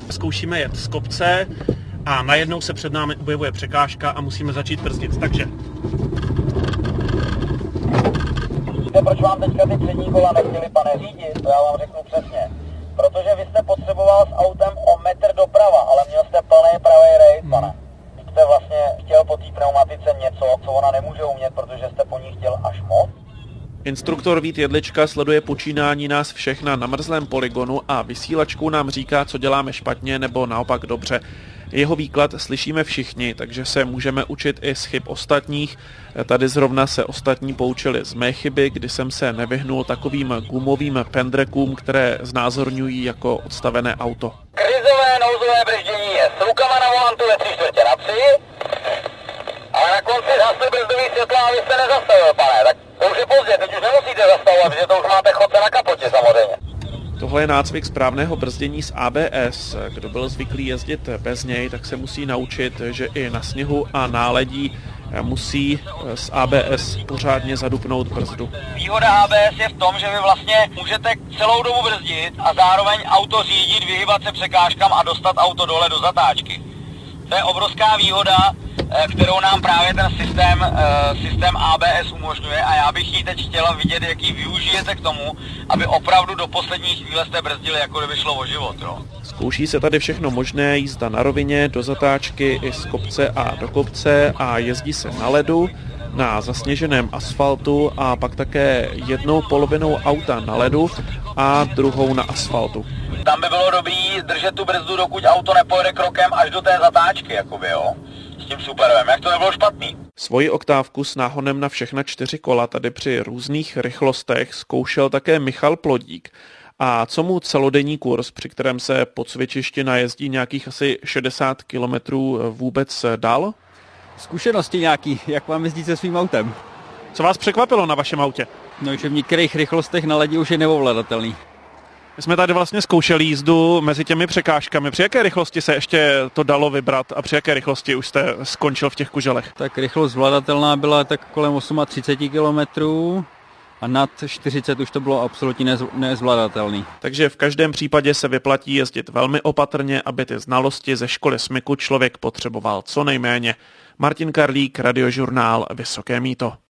Zkoušíme jet z kopce a najednou se před námi objevuje překážka a musíme začít brzdit. Takže. Víte, proč vám teďka ty přední kola nechtěli, pane, řídit? To já vám řeknu přesně. Protože vy jste potřeboval s autem o metr doprava, ale měl jste plný pravý rejs, pane. Teď jste vlastně chtěl po té pneumatice něco, co ona nemůže umět, protože jste po ní chtěl až moc. Instruktor Vít Jedlička sleduje počínání nás všech na namrzlém polygonu a vysílačkou nám říká, co děláme špatně nebo naopak dobře. Jeho výklad slyšíme všichni, takže se můžeme učit i z chyb ostatních. Tady zrovna se ostatní poučili z mé chyby, kdy jsem se nevyhnul takovým gumovým pendrekům, které znázorňují jako odstavené auto. Krizové nouzové brždění je s rukama na volantu ve 3/4, ale na konci zhasly brzdový světla a vy jste nezastavil, pane, tak to už je pozdě, teď už nemusíte zastavovat, protože to už máte chodce na kapotě samozřejmě. Tohle je nácvik správného brzdění s ABS. Kdo byl zvyklý jezdit bez něj, tak se musí naučit, že i na sněhu a náledí musí s ABS pořádně zadupnout brzdu. Výhoda ABS je v tom, že vy vlastně můžete celou dobu brzdit a zároveň auto řídit, vyhybat se překážkám a dostat auto dole do zatáčky. To je obrovská výhoda, kterou nám právě ten systém ABS umožňuje a já bych ji teď chtěla vidět, jak ji využijete k tomu, aby opravdu do poslední chvíle jste brzdili, jako kdyby šlo o život. Jo. Zkouší se tady všechno možné, jízda na rovině, do zatáčky, i z kopce a do kopce a jezdí se na ledu, na zasněženém asfaltu a pak také jednou polovinou auta na ledu a druhou na asfaltu. Tam by bylo dobrý držet tu brzdu, dokud auto nepojede krokem až do té zatáčky, jakoby, jo. S tím superem, jak to nebylo špatný. Svoji oktávku s náhonem na všechna 4 kola tady při různých rychlostech zkoušel také Michal Plodík. A co mu celodenní kurz, při kterém se po cvičišti najezdí nějakých asi 60 kilometrů, vůbec dal? Zkušenosti nějaký, jak vám jezdí se svým autem? Co vás překvapilo na vašem autě? No, že v některých rychlostech na ledě už je neovladatelný. My jsme tady vlastně zkoušeli jízdu mezi těmi překážkami. Při jaké rychlosti se ještě to dalo vybrat a při jaké rychlosti už jste skončil v těch kuželech? Tak rychlost zvladatelná byla tak kolem 38 km a nad 40 už to bylo absolutně nezvladatelný. Takže v každém případě se vyplatí jezdit velmi opatrně, aby ty znalosti ze školy smyku člověk potřeboval co nejméně. Martin Karlík, Radiožurnál, Vysoké Mýto.